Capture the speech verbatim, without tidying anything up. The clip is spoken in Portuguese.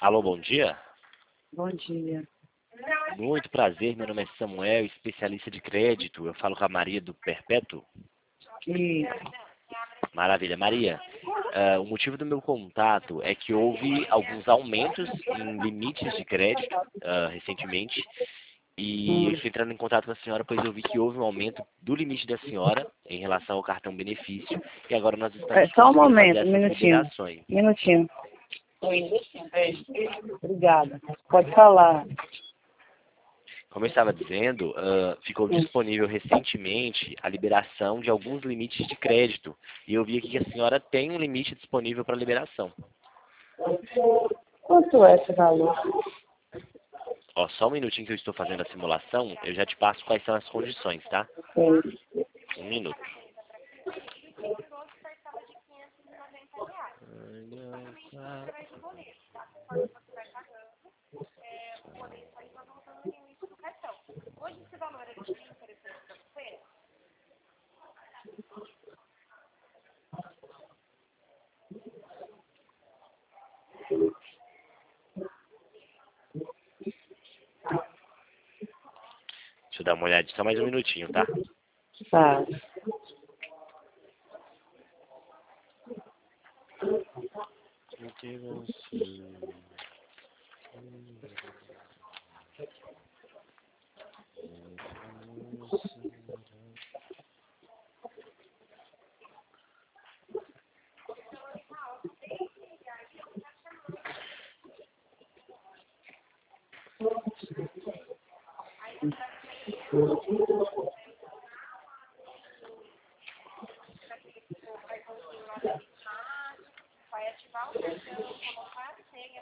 Alô, bom dia. Bom dia. Muito prazer, meu nome é Samuel, especialista de crédito. Eu falo com a Maria do Perpétuo. E Maravilha. Maria, uh, o motivo do meu contato é que houve alguns aumentos em limites de crédito uh, recentemente. E eu hum, estou entrando em contato com a senhora, pois eu vi que houve um aumento do limite da senhora em relação ao cartão benefício. E agora nós é estamos só um conseguindo fazer momento, um essas minutinho. liberações. Minutinho. Obrigada. Pode falar. Como eu estava dizendo, uh, ficou Hum. disponível recentemente a liberação de alguns limites de crédito. E eu vi aqui que a senhora tem um limite disponível para liberação. Quanto é esse valor? Ó, só um minutinho que eu estou fazendo a simulação, eu já te passo quais são as condições, tá? Sim. Um minuto. Deixa eu dar uma olhadinha, só mais um minutinho, tá? Tá.